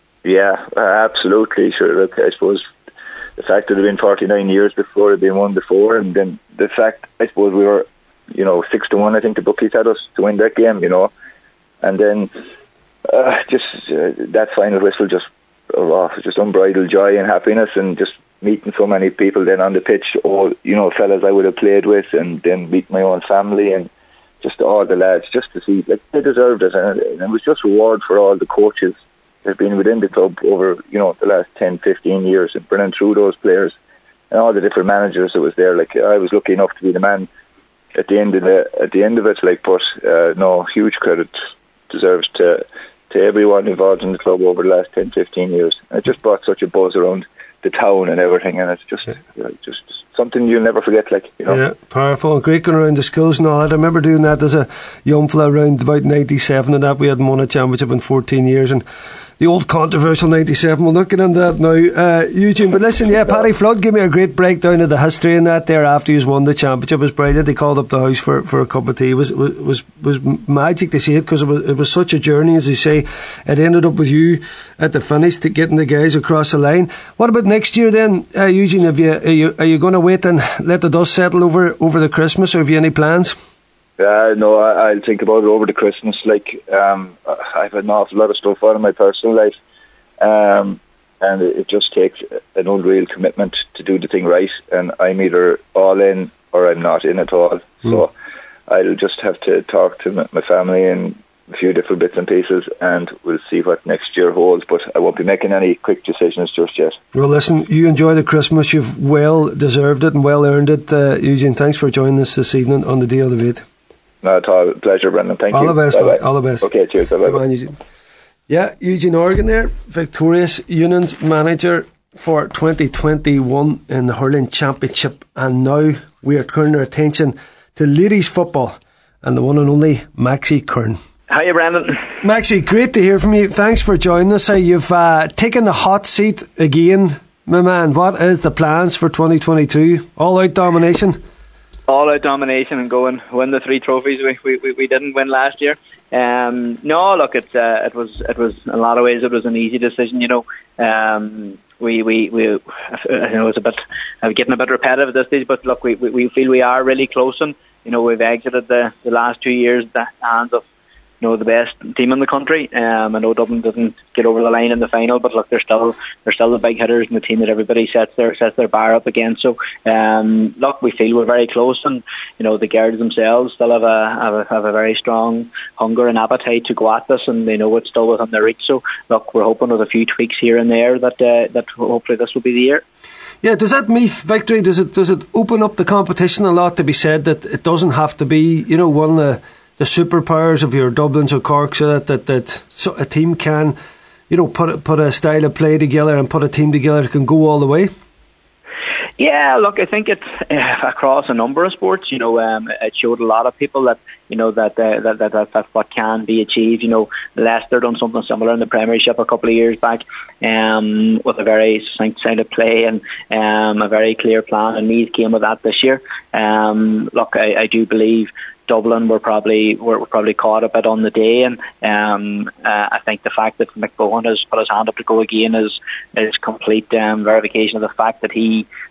Yeah, uh, absolutely. Sure. Look, I suppose the fact that it had been forty-nine years before it had been won before, and then the fact, I suppose we were, you know, six to one, I think the bookies had us to win that game, you know. And then uh, just uh, that final whistle, just oh, just unbridled joy and happiness, and just meeting so many people then on the pitch, all, you know, fellas I would have played with, and then meet my own family, and just all the lads, just to see, like, they deserved it. And it was just reward for all the coaches that have been within the club over, you know, the last ten, fifteen years, and bringing through those players and all the different managers that was there. Like, I was lucky enough to be the man at the end of the at the end of it, like, but uh, no, huge credit deserves to to everyone involved in the club over the last ten, fifteen years. And it just brought such a buzz around the town and everything, and it's just uh, just something you'll never forget, like, you know. Yeah, powerful and great going around the schools and all that. I remember doing that as a young fella around about ninety-seven and that. We hadn't won a championship in fourteen years, and the old controversial ninety-seven, we'll not get into that now, uh, Eugene. But listen, yeah, Paddy Flood gave me a great breakdown of the history in that there after he's won the championship. It was brilliant. He called up the house for, for a cup of tea. It was was was, was magic to see it, because it was, it was such a journey, as they say. It ended up with you at the finish to getting the guys across the line. What about next year then, uh, Eugene? Have you, are you are you going to wait and let the dust settle over over the Christmas, or have you any plans? Uh, no, I, I'll think about it over the Christmas. Like, um, I've had an awful lot of stuff on in my personal life, um, and it, it just takes an unreal commitment to do the thing right. And I'm either all in or I'm not in at all. Mm. So I'll just have to talk to my, my family and a few different bits and pieces, and we'll see what next year holds. But I won't be making any quick decisions just yet. Well, listen, you enjoy the Christmas. You've well deserved it and well earned it, uh, Eugene. Thanks for joining us this evening on the D L Debate. Not at all. Pleasure, Brendan. Thank all you. All the best. Bye-bye. All the best. Okay, cheers. Bye-bye. Bye-bye, Eugene. Yeah, Eugene Organ there, Victorious Union's manager for twenty twenty-one in the Hurling Championship. And now we are turning our attention to ladies football and the one and only Maxie Kern. Hiya, Brendan. Maxie, great to hear from you. Thanks for joining us. You've uh, taken the hot seat again, my man. What is the plans for twenty twenty-two? All out domination? All out domination and go and win the three trophies we we, we didn't win last year. Um, no, look, it's uh, it was it was in a lot of ways it was an easy decision. You know, um, we we we I know it's a bit I'm getting a bit repetitive at this stage, but look, we we, we feel we are really close, and you know we've exited the, the last two years the hands of, you know, the best team in the country. Um, I know Dublin didn't get over the line in the final, but look, they're still they're still the big hitters and the team that everybody sets their sets their bar up against. So, um, look, we feel we're very close, and you know the Guards themselves still have a have a, have a very strong hunger and appetite to go at this, and they know it's still within their reach. So, look, we're hoping with a few tweaks here and there that uh, that hopefully this will be the year. Yeah, does that Meath victory, does it does it open up the competition a lot to be said that it doesn't have to be, you know, one of the the superpowers of your Dublins or Corks, so that, that, that so a team can, you know, put a, put a style of play together and put a team together that can go all the way? Yeah, look, I think it's uh, across a number of sports. You know, um, it showed a lot of people that you know that, uh, that that that that what can be achieved. You know, Leicester done something similar in the Premiership a couple of years back, um, with a very succinct style of play and um, a very clear plan. And Meath came with that this year. Um, look, I, I do believe Dublin were probably were probably caught a bit on the day, and um, uh, I think the fact that Mick Bowen has put his hand up to go again is is complete um, verification of the fact that he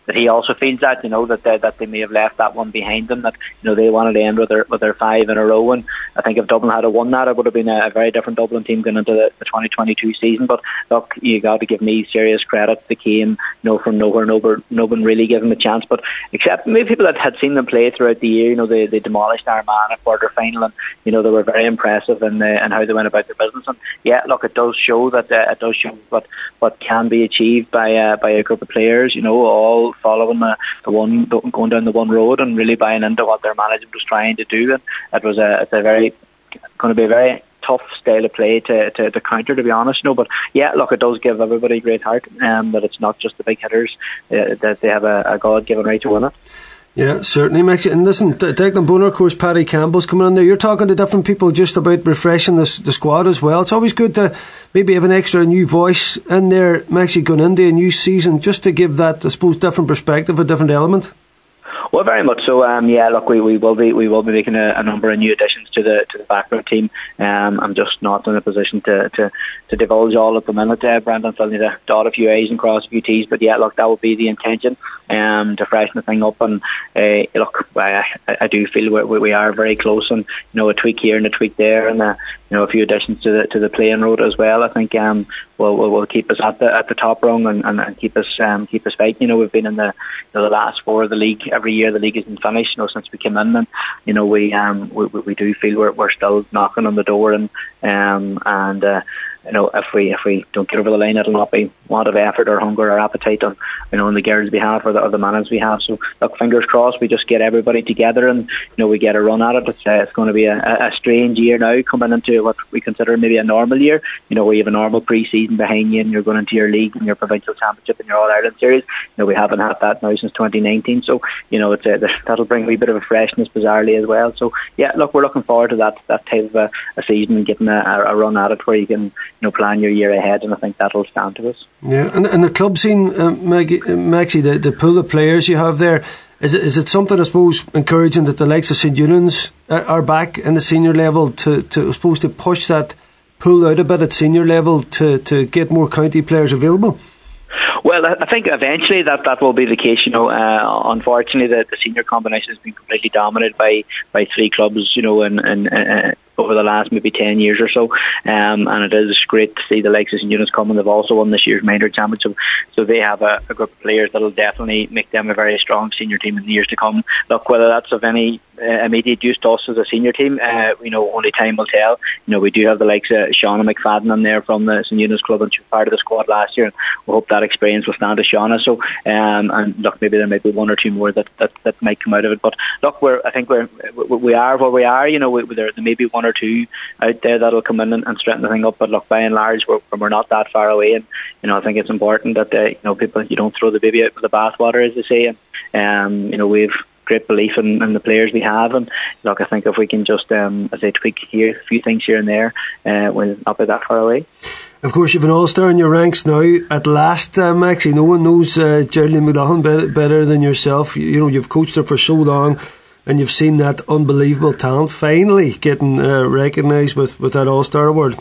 that he also feels that, you know, that they, that they may have left that one behind them, that, you know, they wanted to end with their with their five in a row. And I think if Dublin had won that, it would have been a, a very different Dublin team going into the, the twenty twenty-two season. But look, you got to give me serious credit. They came, you know, from nowhere. Nobody, nobody really gave them a chance. But except maybe people that had seen them play throughout the year, you know, they, they demolished Armagh in a quarter final, and you know, they were very impressive in, uh, in how they went about their business. And yeah, look, it does show that uh, it does show what what can be achieved by uh, by a group of players, you know, all following the, the one going down the one road and really buying into what their management was trying to do. And it was a it's a very going to be a very tough style of play to, to, to counter, to be honest. No, but yeah, look, it does give everybody great heart, um, that it's not just the big hitters, uh, that they have a, a God-given right to win it. Yeah, certainly makes it. And listen, Declan Bonner, of course, Paddy Campbell's coming in there. You're talking to different people just about refreshing the, the squad as well. It's always good to maybe have an extra new voice in there, Maxie, going into a new season, just to give that, I suppose, different perspective, a different element. Well, very much so. Um, yeah, look, we, we will be we will be making a, a number of new additions to the to the background team. Um, I'm just not in a position to, to, to divulge all at the minute, uh, Brendan. So I need to dot a few A's and cross a few T's. But yeah, look, that would be the intention, um, to freshen the thing up. And uh, look, I, I do feel we we are very close, and you know, a tweak here and a tweak there, and uh, you know, a few additions to the to the playing road as well. I think um will will, will keep us at the at the top rung, and, and, and keep us um keep us fighting. You know, we've been in the you know, the last four of the league every year. The league isn't finished, you know, since we came in, and you know, we um we we do feel we're we're still knocking on the door, and um and uh, you know, if we if we don't get over the line, it'll not be want of effort or hunger or appetite on, you know, on the girls' behalf or the or the man's behalf. So look, fingers crossed, we just get everybody together and you know, we get a run at it. It's uh, it's going to be a, a strange year now, coming into what we consider maybe a normal year. You know, where you have a normal pre-season behind you, and you're going into your league and your provincial championship and your All Ireland series. You know, we haven't had that now since twenty nineteen. So you know, it's uh, that'll bring a wee bit of a freshness, bizarrely, as well. So yeah, look, we're looking forward to that that type of a, a season and getting a, a run at it where you can you know plan your year ahead, and I think that'll stand to us. Yeah, and, and the club scene, uh, Maggie, uh, Maxie, the, the pool of players you have there, is it, is it something, I suppose, encouraging that the likes of St Eunan's uh, are back in the senior level to, to, I suppose, to push that pool out a bit at senior level to, to get more county players available? Well, I think eventually that, that will be the case. You know, uh, unfortunately, the, the senior combination has been completely dominated by, by three clubs. You know, and and. Uh, over the last maybe ten years or so, um, and it is great to see the likes of St Eunan's coming. They've also won this year's minor championship, so they have a, a group of players that will definitely make them a very strong senior team in the years to come. Look, whether that's of any uh, immediate use to us as a senior team, uh, you know, only time will tell. You know, we do have the likes of Shauna McFadden in there from the St Eunan's club, and she was part of the squad last year, and we hope that experience will stand to Shauna. So, um, and look, maybe there might be one or two more that, that, that might come out of it. But look, we're I think we're we are where we are. You know, we, there, there may be one or two out there that'll come in and, and straighten the thing up, but look, by and large, we're, we're not that far away. And you know, I think it's important that uh, you know, people, you don't throw the baby out with the bathwater, as they say. And um, you know, we've great belief in, in the players we have, and look, I think if we can just um, as I tweak here a few things here and there, uh, we'll not be that far away. Of course, you've an all-star in your ranks now at last, uh, Maxie. No one knows uh, Geraldine McLaughlin better, better than yourself. You, you know, you've coached her for so long, and you've seen that unbelievable talent finally getting uh, recognised with, with that All-Star award.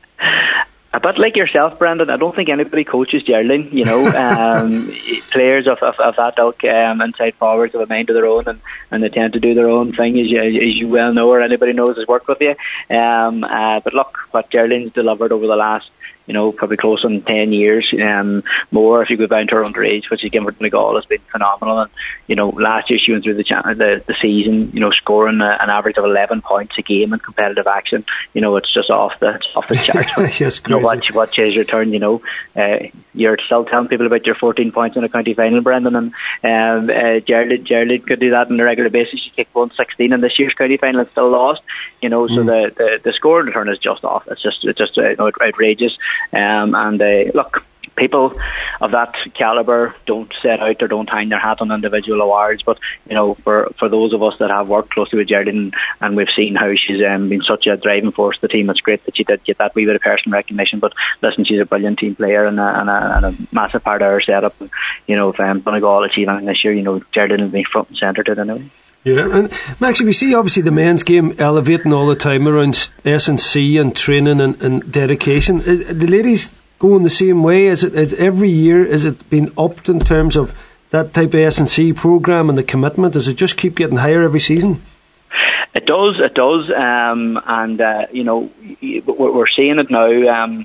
But like yourself, Brendan, I don't think anybody coaches Geraldine. You know, um, players of, of, of that ilk, um, inside forwards, have a mind of their own, and, and they tend to do their own thing, as you, as you well know, or anybody knows has worked with you. Um, uh, but look, what Geraldine's delivered over the last, you know, probably close on ten years, um, more if you go down to her underage, which is Gimford Nagal, has been phenomenal. And you know, last year she went through the the, the season, you know, scoring a, an average of eleven points a game in competitive action. You know, it's just off the off the charts. Yes, you know, what what Chase return. You know, uh, you're still telling people about your fourteen points in a county final, Brendan, and um, uh, Geraldine, Geraldine could do that on a regular basis. She kicked one sixteen in this year's county final and still lost. You know, so mm. the, the the score return is just off. It's just it's just uh, you know, outrageous. Um, and uh, look, people of that calibre don't set out or don't hang their hat on individual awards, but you know, for, for those of us that have worked closely with Geraldine, and we've seen how she's um, been such a driving force to the team, it's great that she did get that wee bit of personal recognition. But listen, she's a brilliant team player and a, and a, and a massive part of our setup. You know, if um, Donegal achieve anything this year, you know, Geraldine will be front and centre to it anyway. Yeah, and Maxie, we see obviously the men's game elevating all the time around S and C and training and, and dedication. Is the ladies going the same way? Is it is every year? Is it been upped in terms of that type of S and C programme and the commitment? Does it just keep getting higher every season? It does, it does, um, and uh, you know, we're seeing it now. Um,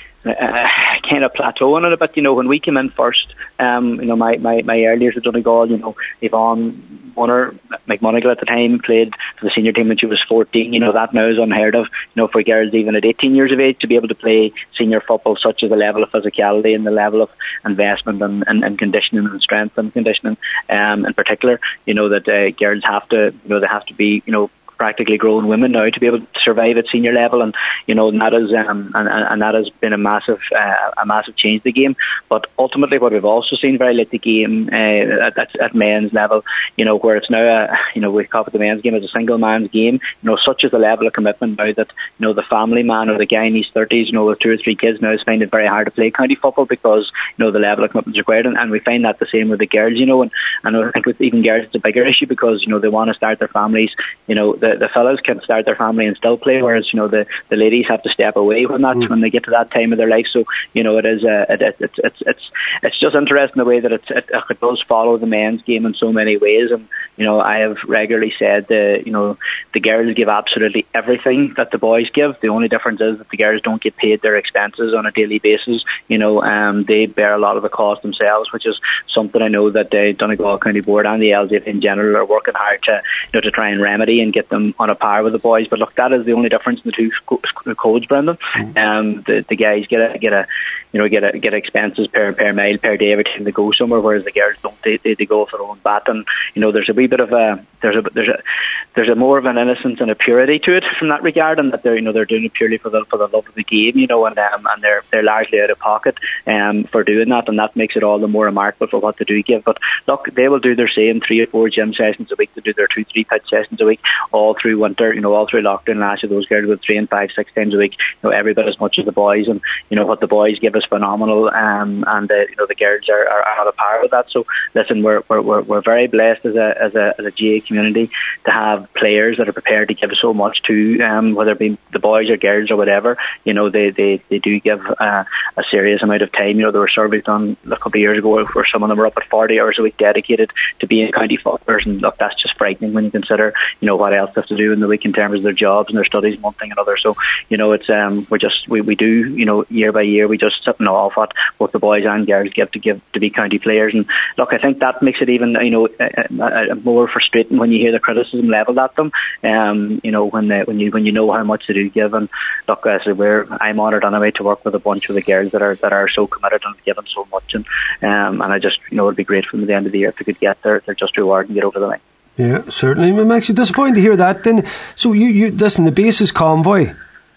Uh, kind of plateauing it a bit, you know. When we came in first, um, you know, my, my, my early years at Donegal, you know, Yvonne Munner, McMonigal at the time, played for the senior team when she was fourteen. You know, that now is unheard of, you know, for girls even at eighteen years of age to be able to play senior football, such as the level of physicality and the level of investment and, and, and conditioning and strength and conditioning, um, in particular, you know, that uh, girls have to, you know, they have to be, you know, practically grown women now to be able to survive at senior level, and you know, and that is um, and, and that has been a massive uh, a massive change to the game. But ultimately, what we've also seen very late the game uh, at, at, at men's level, you know, where it's now a, you know, we call it the men's game as a single man's game. You know, such is the level of commitment now that, you know, the family man or the guy in his thirties, you know, with two or three kids now is finding it very hard to play county football because, you know, the level of commitment is required, and, and we find that the same with the girls, you know, and, and I think with even girls it's a bigger issue because, you know, they want to start their families, you know, the the fellas can start their family and still play, whereas, you know, the, the ladies have to step away when that mm. when they get to that time of their life. So, you know, it is uh, it, it, it's it's it's it's just interesting the way that it's, it it does follow the men's game in so many ways. And you know, I have regularly said that, you know, the girls give absolutely everything that the boys give. The only difference is that the girls don't get paid their expenses on a daily basis. You know, um, they bear a lot of the cost themselves, which is something I know that the Donegal County Board and the L G F in general are working hard to, you know, to try and remedy and get them on a par with the boys. But look, that is the only difference in the two co- codes, Brendan. Mm-hmm. Um, the, the guys get a get a you know get a get expenses per per mile per day every time they go somewhere, whereas the girls don't. They, they, they go off their own bat, and you know, there's a wee bit of a there's a there's a there's a more of an innocence and a purity to it from that regard, and that they're, you know, they're doing it purely for the for the love of the game, you know, and um, and they're they're largely out of pocket um for doing that, and that makes it all the more remarkable for what they do give. But look, they will do their same three or four gym sessions a week. They do their two three pitch sessions a week all through winter, you know, all through lockdown last year. Those girls would train five six times a week, you know, every bit as much as the boys, and you know what the boys give is phenomenal, um and uh, you know, the girls are, are, are on a par with that. So listen, we're we're we're very blessed as a as a as a G A A community to have players that are prepared to give so much to um whether it be the boys or girls or whatever. You know, they they, they do give uh, a serious amount of time. You know, there were surveys done a couple of years ago where some of them were up at forty hours a week dedicated to being county footballers, and look, that's just frightening when you consider, you know, what else they have to do in the week in terms of their jobs and their studies, one thing and another. So, you know, it's um we're just we, we do, you know, year by year we just sit in awe of what both the boys and girls give to give to be county players. And look, I think that makes it even, you know, uh, uh, more frustrating when you hear the criticism levelled at them. Um, you know, when they, when you when you know how much they do give. And look, I said, we're I'm honoured anyway to work with a bunch of the girls that are that are so committed and given so much. And um, and I just, you know, it'd be great for them at the end of the year if they could get their their just reward and get over the line. Yeah, certainly. It makes you disappointed to hear that. Then, so you you listen, the base is Convoy.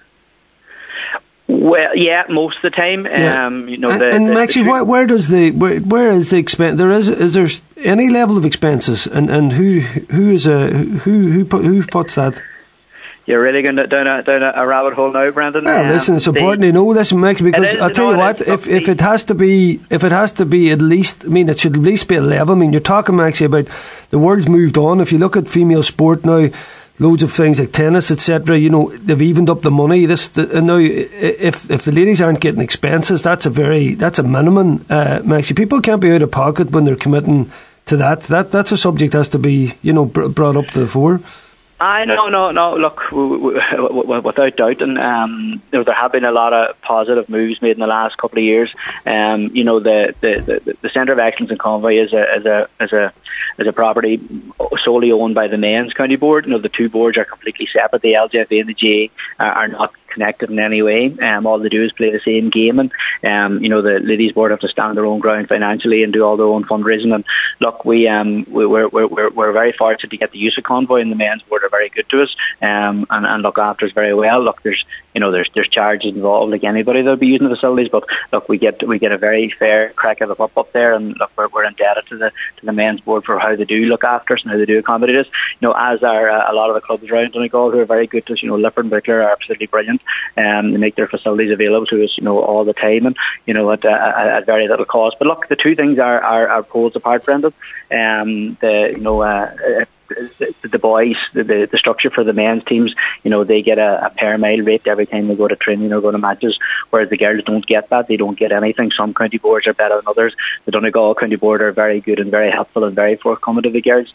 Well, yeah, most of the time. Yeah. Um, you know, and, the, and the, Maxie, the where, where does the where, where is the expense? There is is there any level of expenses, and, and who who is a who who put, who puts that? You're really going to down a down a, a rabbit hole now, Brendan. Yeah, um, listen, it's important the, to know this, Max, because I'll tell you what, if if it has to be if it has to be at least, I mean, it should at least be a level. I mean, you're talking, Maxie, about the world's moved on. If you look at female sport now, loads of things like tennis, et cetera. You know, they've evened up the money. This the, and now, if if the ladies aren't getting expenses, that's a very that's a minimum. Uh, Maxie, people can't be out of pocket when they're committing to that. That that's a subject that has to be, you know, br- brought up to the fore. I no no no look, w- w- w- without doubt, and um, you know, there have been a lot of positive moves made in the last couple of years. Um, you know, the the, the, the Centre of Excellence in Convoy is a is a is a is a property solely owned by the Men's County Board. You know, the two boards are completely separate. The L G F A and the G A A are, are not connected in any way. Um, all they do is play the same game, and um, you know, the ladies board have to stand their own ground financially and do all their own fundraising. And look, we um we, we're we're we're very fortunate to get the use of Convoy, and the men's board are very good to us, um and, and look after us very well. Look, there's you know there's there's charges involved like anybody that'll be using the facilities, but look, we get we get a very fair crack of the whip up there, and look, we're we're indebted to the to the men's board for how they do look after us and how they do accommodate us. You know, as are uh, a lot of the clubs around Donegal who are very good to us. You know, Lifford and Brickler are absolutely brilliant. Um, they make their facilities available to us, you know, all the time, and you know, at, at, at very little cost. But look, the two things are are, are poles apart, Brendan. Um, the you know, uh, the, the boys, the, the the structure for the men's teams, you know, they get a, a per mile rate every time they go to training or go to matches, whereas the girls don't get that. They don't get anything. Some county boards are better than others. The Donegal County Board are very good and very helpful and very forthcoming to the girls.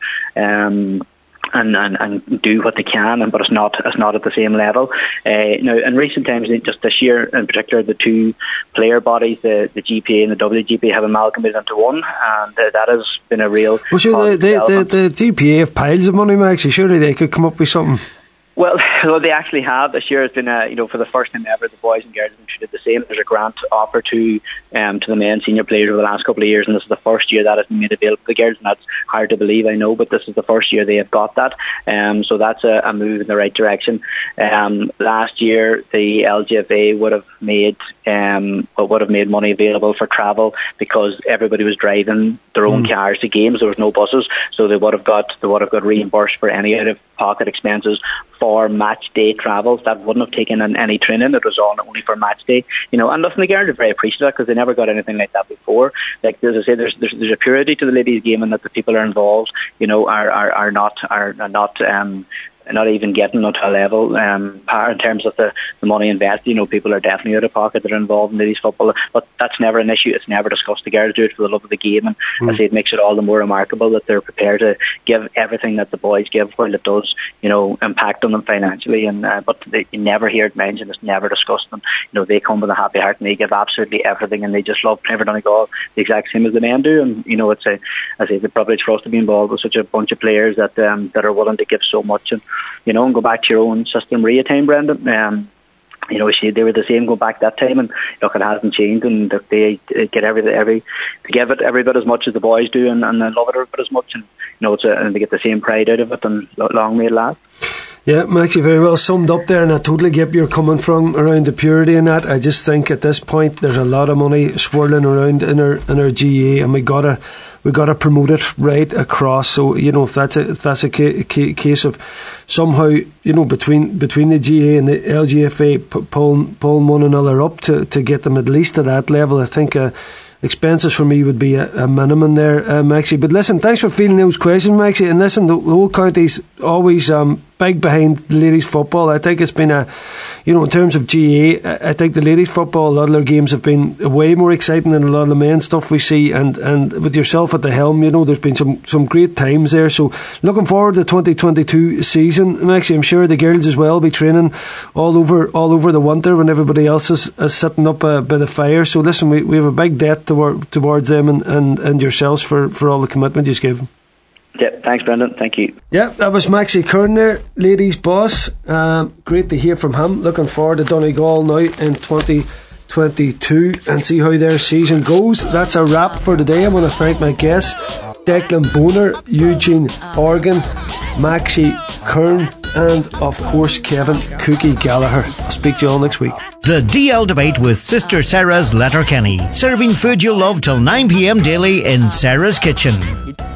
Um, And, and, and do what they can, and but it's not it's not at the same level. Uh, now, in recent times, just this year in particular, the two player bodies, the, the G P A and the W G P A, have amalgamated into one, and uh, that has been a real. Well, sure, the, the, the, the G P A have piles of money, Max. Surely they could come up with something. Well, well, they actually have. This year has been, a, you know, for the first time ever, the boys and girls have been treated the same. There's a grant offer to um, to the men senior players over the last couple of years, and this is the first year that has been made available to the girls, and that's hard to believe, I know, but this is the first year they have got that. Um, so that's a, a move in the right direction. Um, last year, the L G F A would have made um, would have made money available for travel because everybody was driving their own mm. cars to games. There was no buses, so they would have got they would have got reimbursed for any out of pocket expenses for match day travels. That wouldn't have taken in any training. It was all only for match day, you know. And listen, the girls are very appreciative because they never got anything like that before. Like as I say, there's there's, there's a purity to the ladies' game, and that the people are involved, you know, are are, are not are, are not um. not even getting to a level um, in terms of the, the money invested. You know, people are definitely out of pocket that are involved in ladies football, but that's never an issue. It's never discussed. The girls do it for the love of the game, and mm. I say it makes it all the more remarkable that they're prepared to give everything that the boys give, while it does, you know, impact on them financially. And uh, but they, you never hear it mentioned. It's never discussed. And you know, they come with a happy heart and they give absolutely everything, and they just love playing for Donegal the exact same as the men do. And you know, it's a, I say, the privilege for us to be involved with such a bunch of players that um, that are willing to give so much. And you know, and go back to your own system Ria time, Brendan. Um, you know, she, they were the same going back that time, and look, it hasn't changed, and they get every every they give it every bit as much as the boys do, and, and they love it every bit as much, and you know, it's a, and they get the same pride out of it, and long may it last. Yeah, Max, you very well summed up there, and I totally get where you're coming from around the purity and that. I just think at this point there's a lot of money swirling around in our in our G A, and we gotta we gotta promote it right across. So you know, if that's a if that's a ca- ca- case of somehow, you know, between between the G A and the L G F A p- pulling pulling one another up to to get them at least to that level, I think. Uh, Expenses for me would be a, a minimum there, uh, Maxie. But listen, thanks for fielding those questions, Maxie. And listen, the, the whole county's always um, big behind ladies football. I think it's been a, you know, in terms of G A, I think the ladies football, a lot of their games have been way more exciting than a lot of the men's stuff we see. And, and with yourself at the helm, you know, there's been some, some great times there. So looking forward to the twenty twenty-two season, Maxie. I'm sure the girls as well will be training all over all over the winter when everybody else is, is sitting up uh, by the fire. So listen, we, we have a big debt toward, towards them and, and, and yourselves for, for all the commitment you've given. Yeah, thanks, Brendan. Thank you. Yeah, that was Maxie Kern there, ladies boss. Um, great to hear from him. Looking forward to Donegal now in twenty twenty-two and see how their season goes. That's a wrap for today. I want to thank my guests, Declan Boner, Eugene Organ, Maxie Kern, and of course Kevin Cookie Gallagher. I'll speak to you all next week. The D L Debate with Sister Sarah's Letterkenny, serving food you'll love till nine p.m. daily in Sarah's Kitchen.